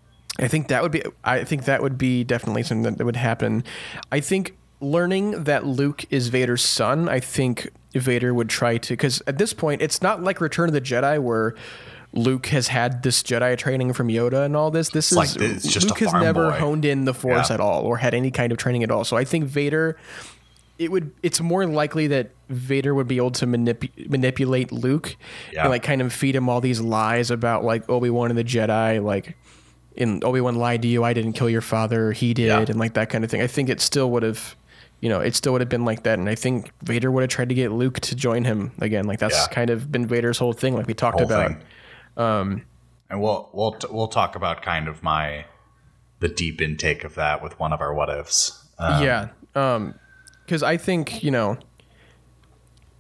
I think that would be, I think that would be definitely something that, that would happen. I think learning that Luke is Vader's son, I think Vader would try to, because at this point, it's not like Return of the Jedi where Luke has had this Jedi training from Yoda and all this. This it's is, like, it's just Luke a has farm never boy. honed in the Force yeah. at all, or had any kind of training at all. So I think Vader, it would, it's more likely that Vader would be able to manip- manipulate Luke yeah. and like kind of feed him all these lies about like Obi-Wan and the Jedi, like, in Obi-Wan lied to you, I didn't kill your father, he did, yeah. and like that kind of thing. I think it still would have, you know, it still would have been like that. And I think Vader would have tried to get Luke to join him again. Like that's yeah. kind of been Vader's whole thing, like we talked whole about. Um, and we'll we'll t- we'll talk about kind of my the deep intake of that with one of our what ifs. Um, yeah, because um, I think, you know,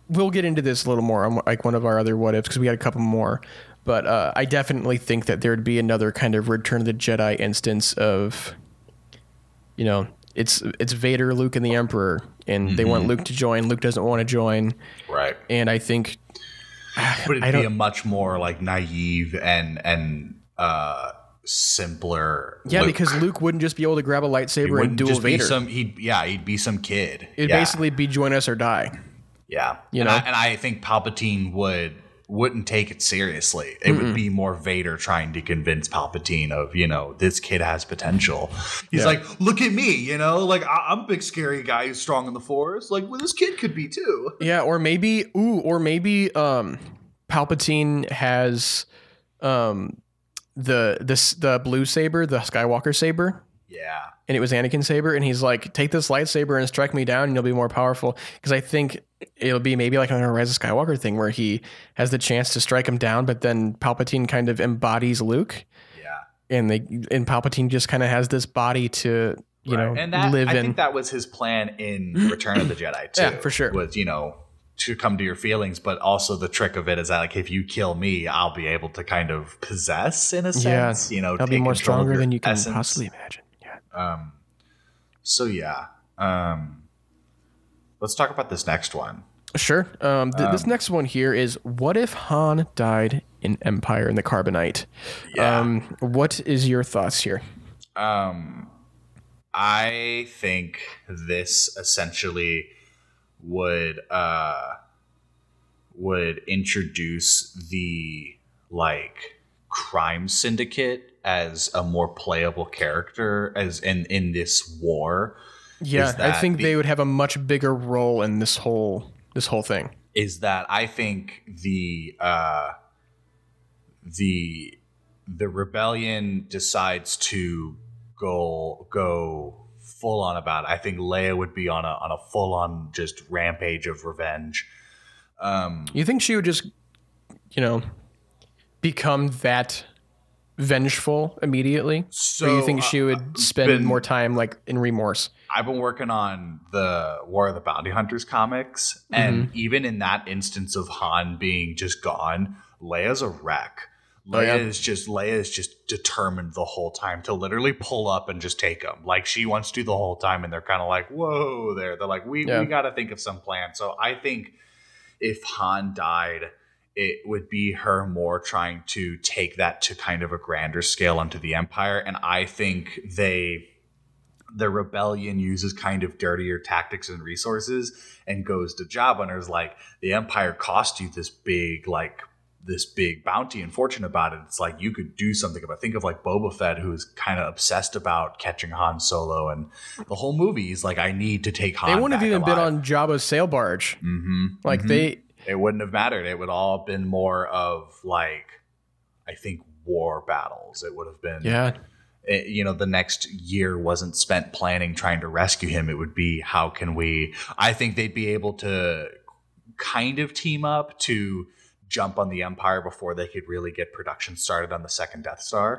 we'll get into this a little more on like one of our other what ifs because we got a couple more. But uh, I definitely think that there would be another kind of Return of the Jedi instance of, you know, it's it's Vader, Luke, and the Emperor, and mm-hmm. they want Luke to join. Luke doesn't want to join. Right. And I think, would it I be a much more like naive and and uh, simpler? Yeah, Luke. Because Luke wouldn't just be able to grab a lightsaber and duel Vader. Some, he'd yeah, he'd be some kid. It'd yeah. basically be join us or die. Yeah, you and know, I, and I think Palpatine would. wouldn't take it seriously. It Mm-mm. would be more Vader trying to convince Palpatine of, you know, this kid has potential. He's yeah. like, look at me, you know, like I- I'm a big scary guy who's strong in the Force. Like, well, this kid could be too. Yeah, or maybe, ooh, or maybe um, Palpatine has um, the this the blue saber, the Skywalker saber. Yeah. And it was Anakin's saber, and he's like, take this lightsaber and strike me down, and you'll be more powerful. Because I think it'll be maybe like a Rise of Skywalker thing where he has the chance to strike him down, but then Palpatine kind of embodies Luke. Yeah. And they and Palpatine just kind of has this body to, you right. know, and that, live I in. I think that was his plan in Return of the Jedi, too. Yeah, for sure. Was, you know, to come to your feelings, but also the trick of it is that, like, if you kill me, I'll be able to kind of possess, in a sense. Yeah, you know, I'll be more stronger than you can essence. possibly imagine. Um, so yeah, um, let's talk about this next one. Sure. Um, th- um, this next one here is, what if Han died in Empire in the Carbonite? Yeah. Um, what is your thoughts here? Um, I think this essentially would, uh, would introduce the, like, crime syndicate as a more playable character as in, in this war. Yeah, I think the, they would have a much bigger role in this whole this whole thing. Is that I think the uh, the the rebellion decides to go go full on about it. I think Leia would be on a on a full on just rampage of revenge. Um, you think she would just, you know, become that vengeful immediately? So or you think she would uh, spend been, more time like in remorse? I've been working on the War of the Bounty Hunters comics, and mm-hmm. even in that instance of Han being just gone, Leia's a wreck. Leia oh, yeah. is just Leia is just determined the whole time to literally pull up and just take them. Like she wants to the whole time, and they're kind of like, "Whoa!" There, they're like, "We yeah. we got to think of some plan." So I think if Han died, it would be her more trying to take that to kind of a grander scale onto the Empire. And I think they, the rebellion uses kind of dirtier tactics and resources and goes to job hunters. Like the Empire cost you this big, like this big bounty and fortune about it. It's like you could do something about. Think of like Boba Fett, who's kind of obsessed about catching Han Solo, and the whole movie is like, I need to take Han. They wouldn't back have even alive. been on Jabba's sail barge. Mm-hmm. Like mm-hmm. they. It wouldn't have mattered. It would all have been more of like, I think, war battles. It would have been, yeah. It, you know, the next year wasn't spent planning, trying to rescue him. It would be, how can we, I think they'd be able to kind of team up to jump on the Empire before they could really get production started on the second Death Star.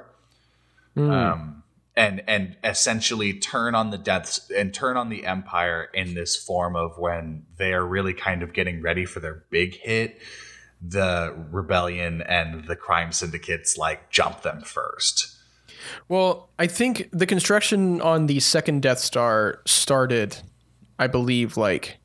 Mm. Um, and and essentially turn on the deaths and turn on the Empire in this form of when they are really kind of getting ready for their big hit, the rebellion and the crime syndicates like jump them first. Well, I think the construction on the second Death Star started, I believe, like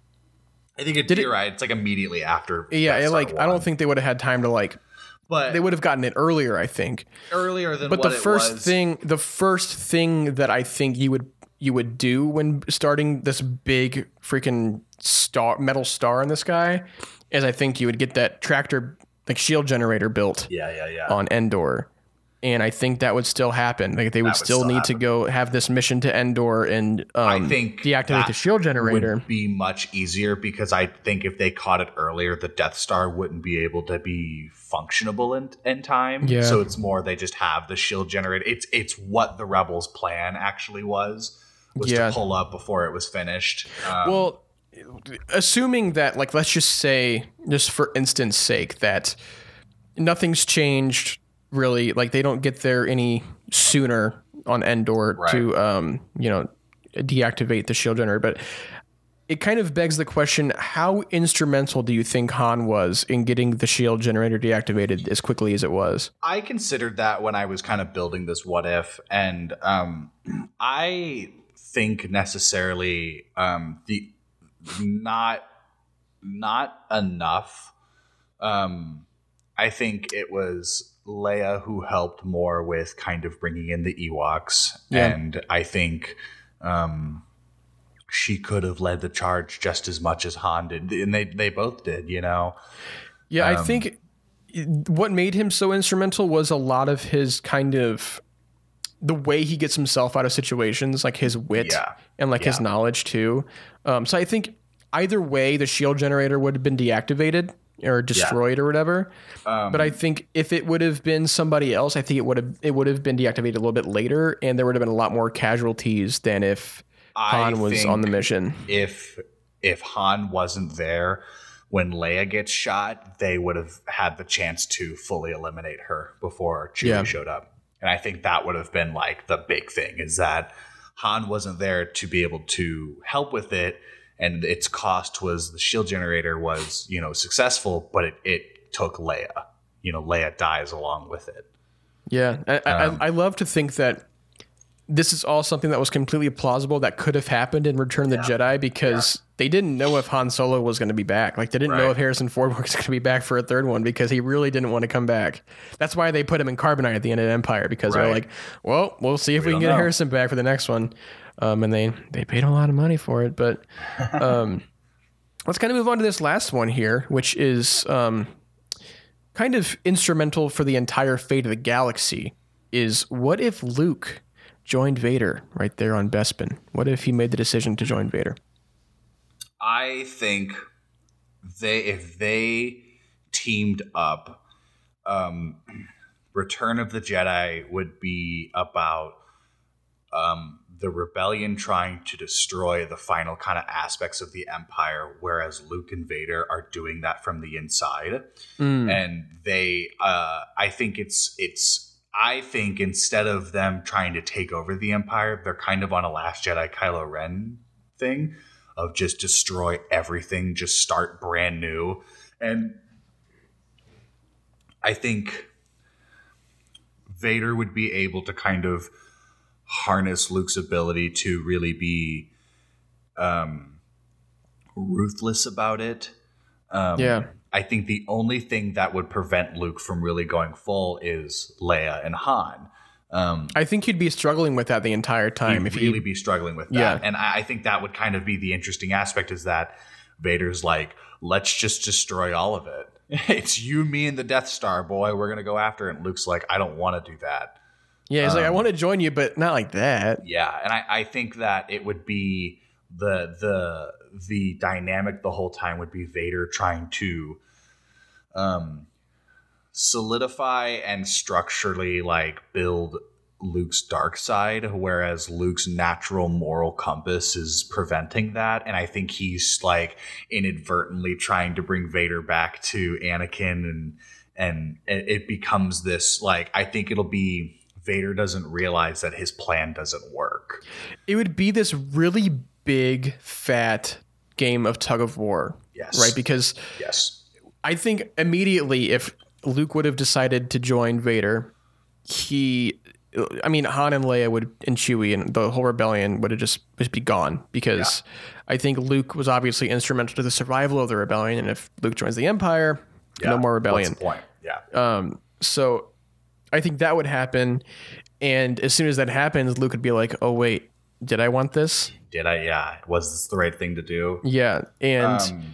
I think it, did you're it, right. It's like immediately after. Yeah, it, like I don't think they would have had time to like. But they would have gotten it earlier, I think. Earlier than but what the first it was. thing, the first thing that I think you would you would do when starting this big freaking star metal star in the sky is I think you would get that tractor like shield generator built. Yeah, yeah, yeah. On Endor. And I think that would still happen. Like they would, would still, still need happen. to go have this mission to Endor and um, I think deactivate the shield generator. Would be much easier because I think if they caught it earlier, the Death Star wouldn't be able to be functionable in, in time. Yeah. So it's more they just have the shield generator. It's it's what the Rebels' plan actually was was yeah. to pull up before it was finished. Um, well, assuming that, like, let's just say, just for instance' sake, that nothing's changed. Really, like they don't get there any sooner on Endor right. to, um, you know, deactivate the shield generator. But it kind of begs the question, how instrumental do you think Han was in getting the shield generator deactivated as quickly as it was? I considered that when I was kind of building this what if, and um, I think necessarily um, the not not enough. Um, I think it was Leia who helped more with kind of bringing in the Ewoks, yeah. and I think um, she could have led the charge just as much as Han did, and they they both did, you know. Yeah, um, I think what made him so instrumental was a lot of his kind of the way he gets himself out of situations, like his wit yeah. and like yeah. his knowledge too. Um, so I think either way, the shield generator would have been deactivated or destroyed yeah. or whatever. Um, but I think if it would have been somebody else, I think it would have it would have been deactivated a little bit later, and there would have been a lot more casualties than if Han I was on the mission. If if Han wasn't there when Leia gets shot, they would have had the chance to fully eliminate her before Chewie yeah. showed up. And I think that would have been like the big thing, is that Han wasn't there to be able to help with it. And its cost was the shield generator was, you know, successful, but it, it took Leia. You know, Leia dies along with it. Yeah. I, um, I, I love to think that this is all something that was completely plausible that could have happened in Return of the yeah. Jedi, because yeah. they didn't know if Han Solo was going to be back. Like, they didn't right. know if Harrison Ford was going to be back for a third one, because he really didn't want to come back. That's why they put him in Carbonite at the end of Empire, because right. they're like, well, we'll see if we, we can get know. Harrison back for the next one. Um, and they, they paid a lot of money for it. But um, let's kind of move on to this last one here, which is um, kind of instrumental for the entire fate of the galaxy, is what if Luke joined Vader right there on Bespin? What if he made the decision to join Vader? I think they if they teamed up, um, Return of the Jedi would be about um, the rebellion trying to destroy the final kind of aspects of the Empire, whereas Luke and Vader are doing that from the inside. Mm. And they, uh, I think it's it's. I think instead of them trying to take over the Empire, they're kind of on a Last Jedi Kylo Ren thing of just destroy everything, just start brand new. And I think Vader would be able to kind of harness Luke's ability to really be um, ruthless about it. Um, yeah. I think the only thing that would prevent Luke from really going full is Leia and Han. Um, I think he'd be struggling with that the entire time. He'd if really he'd, be struggling with that. Yeah. And I, I think that would kind of be the interesting aspect, is that Vader's like, let's just destroy all of it. It's you, me, and the Death Star, boy. We're going to go after it. And Luke's like, I don't want to do that. Yeah, he's um, like, I want to join you, but not like that. Yeah, and I, I think that it would be the the the dynamic the whole time would be Vader trying to um, solidify and structurally like build Luke's dark side, whereas Luke's natural moral compass is preventing that. And I think he's like inadvertently trying to bring Vader back to Anakin, and and it becomes this like, I think it'll be Vader doesn't realize that his plan doesn't work. It would be this really big, fat game of tug of war. Yes. Right? Because yes. I think immediately if Luke would have decided to join Vader, he, I mean, Han and Leia would, and Chewie and the whole rebellion would have just, just be gone, because yeah. I think Luke was obviously instrumental to the survival of the rebellion. And if Luke joins the Empire, yeah. no more rebellion. What's the point? Yeah. Um, so I think that would happen. And as soon as that happens, Luke would be like, oh, wait, did I want this? Did I? Yeah. Was this the right thing to do? Yeah. And um,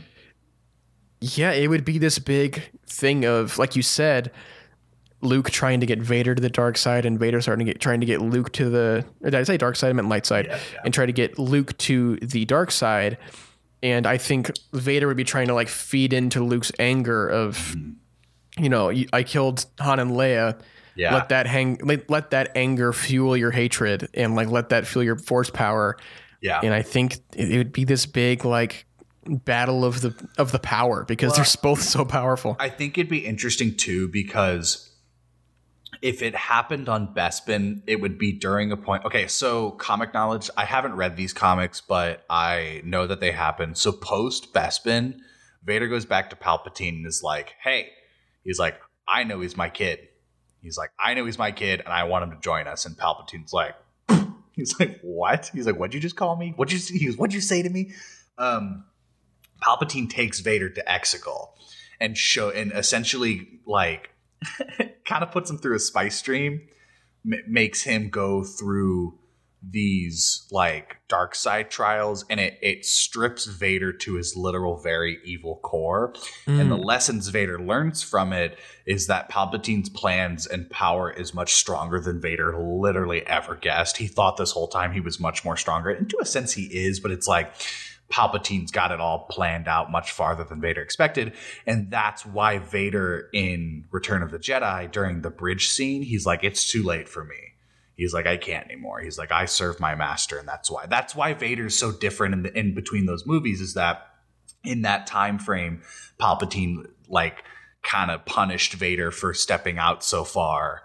yeah, it would be this big thing of, like you said, Luke trying to get Vader to the dark side, and Vader starting to get, trying to get Luke to the, or did I say dark side? I meant light side, yeah, yeah. and try to get Luke to the dark side. And I think Vader would be trying to like feed into Luke's anger of, mm-hmm. you know, I killed Han and Leia. Yeah. Let that hang. Let, let that anger fuel your hatred, and like let that fuel your force power. Yeah. And I think it, it would be this big like battle of the of the power, because well, they're both so powerful. I think it'd be interesting too, because if it happened on Bespin, it would be during a point. Okay, so comic knowledge. I haven't read these comics, but I know that they happen. So post Bespin, Vader goes back to Palpatine and is like, hey, he's like, I know he's my kid. He's like, I know he's my kid and I want him to join us. And Palpatine's like, he's like, what? He's like, what'd you just call me? What'd you, he goes, what'd you say to me? Um, Palpatine takes Vader to Exegol and show, and essentially like kind of puts him through a spice stream, m- makes him go through these like dark side trials, and it, it strips Vader to his literal very evil core. Mm. And the lessons Vader learns from it is that Palpatine's plans and power is much stronger than Vader literally ever guessed. He thought this whole time he was much more stronger, and to a sense he is, but it's like Palpatine's got it all planned out much farther than Vader expected. And that's why Vader in Return of the Jedi, during the bridge scene, he's like, it's too late for me. He's like, I can't anymore. He's like, I serve my master. And that's why. That's why Vader's so different in, the, in between those movies, is that in that time frame, Palpatine like kind of punished Vader for stepping out so far.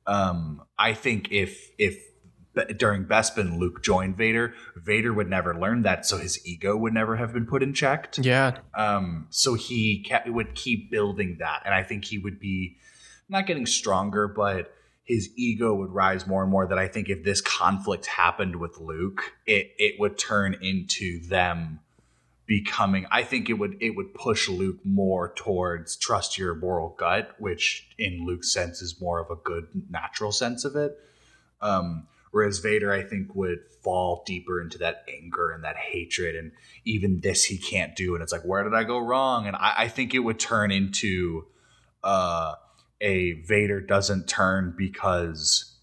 Um, I think if if during Bespin, Luke joined Vader, Vader would never learn that, so his ego would never have been put in check. Yeah. Um. So he kept, would keep building that, and I think he would be not getting stronger, but his ego would rise more and more. That I think if this conflict happened with Luke, it it would turn into them becoming. I think it would it would push Luke more towards trust your moral gut, which in Luke's sense is more of a good natural sense of it. Um. Whereas Vader, I think, would fall deeper into that anger and that hatred, and even this he can't do. And it's like, where did I go wrong? And I, I think it would turn into uh, a Vader doesn't turn because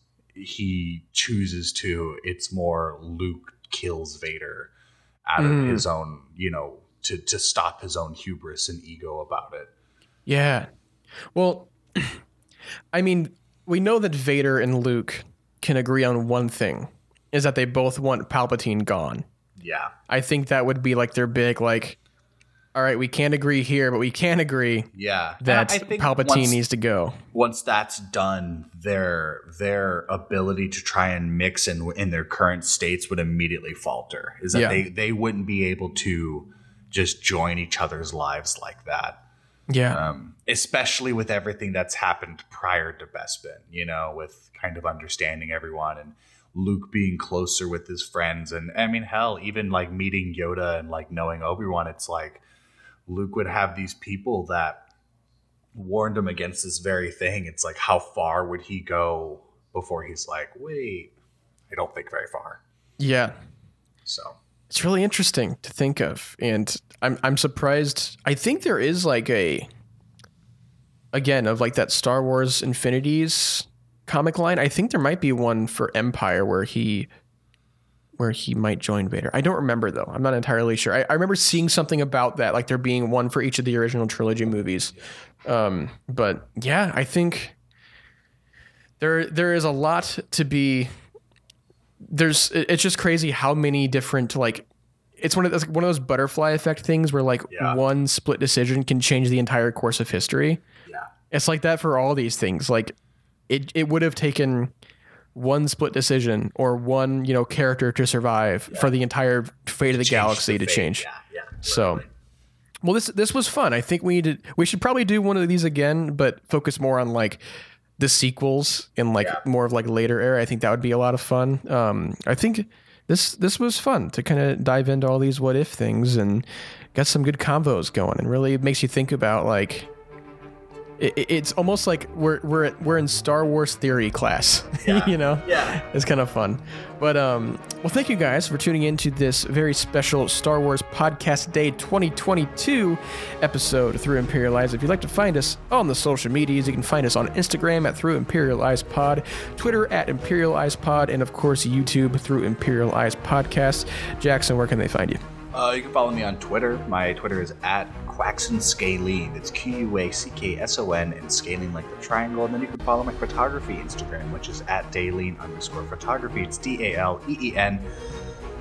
he chooses to. It's more Luke kills Vader out mm. of his own, you know, to, to stop his own hubris and ego about it. Yeah. Well, I mean, we know that Vader and Luke can agree on one thing, is that they both want Palpatine gone. Yeah. I think that would be like their big, like, all right, we can't agree here, but we can agree yeah. that Palpatine once, needs to go. Once that's done, their their ability to try and mix in in their current states would immediately falter. Is that yeah. they, they wouldn't be able to just join each other's lives like that. Yeah. Um, especially with everything that's happened prior to Bespin, you know, with kind of understanding everyone and Luke being closer with his friends. And I mean, hell, even like meeting Yoda and like knowing Obi-Wan, it's like Luke would have these people that warned him against this very thing. It's like, how far would he go before he's like, wait, I don't think very far. Yeah. So it's really interesting to think of. And I'm I'm surprised. I think there is like a, again, of like that Star Wars Infinities comic line. I think there might be one for Empire where he where he might join Vader. I don't remember though. I'm not entirely sure. I, I remember seeing something about that, like there being one for each of the original trilogy movies. Um, but yeah, I think there there is a lot to be. There's it's just crazy how many different, like, it's one of those, one of those butterfly effect things where like yeah. one split decision can change the entire course of history. Yeah. It's like that for all these things. Like it, it would have taken one split decision or one, you know, character to survive yeah. for the entire fate of the change galaxy the to fate. change. Yeah. Yeah. So, well, this, this was fun. I think we need to, we should probably do one of these again, but focus more on like the sequels in like yeah. more of like later era. I think that would be a lot of fun. Um, I think this this was fun to kind of dive into all these what if things and got some good combos going, and really makes you think about like it, it's almost like we're we're we're in Star Wars theory class. Yeah. You know, yeah, it's kind of fun. But um, well, thank you guys for tuning in to this very special Star Wars Podcast Day twenty twenty-two episode Through Imperial Eyes. If you'd like to find us on the social medias, you can find us on Instagram at Through Imperial Eyes Pod, Twitter at Imperial Eyes Pod, and of course YouTube Through Imperial Eyes Podcast. Jackson, where can they find you? Uh, you can follow me on Twitter. My Twitter is at Quackson Scalene. It's Q U A C K S O N and scaling like the triangle. And then you can follow my photography Instagram, which is at Daleen underscore photography. It's D A L E E N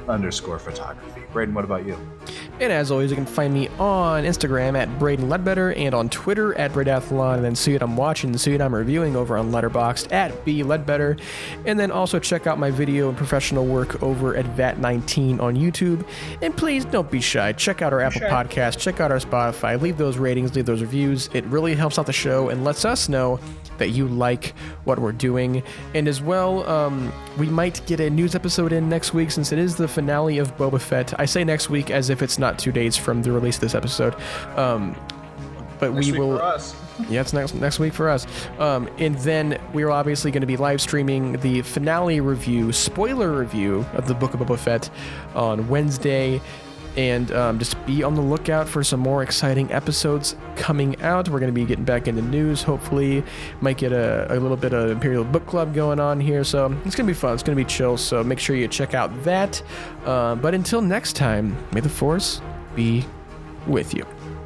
underscore photography. Braden, what about you? And as always, you can find me on Instagram at Braden Ledbetter and on Twitter at Bradathlon, and then see what I'm watching, see what I'm reviewing over on Letterboxd at B Ledbetter. And then also check out my video and professional work over at V A T nineteen on YouTube. And please don't be shy. Check out our Apple Sure. Podcast, check out our Spotify, leave those ratings, leave those reviews. It really helps out the show and lets us know that you like what we're doing. And as well, um, we might get a news episode in next week since it is the finale of Boba Fett. I say next week as if it's not two days from the release of this episode. Um, but Next we week will. for us. Yeah, it's next next week for us. Um, and then we're obviously going to be live streaming the finale review, spoiler review of the Book of Boba Fett on Wednesday. And um, just be on the lookout for some more exciting episodes coming out. We're going to be getting back into news, hopefully. Might get a, a little bit of Imperial Book Club going on here. So it's going to be fun. It's going to be chill. So make sure you check out that. Uh, but until next time, may the Force be with you.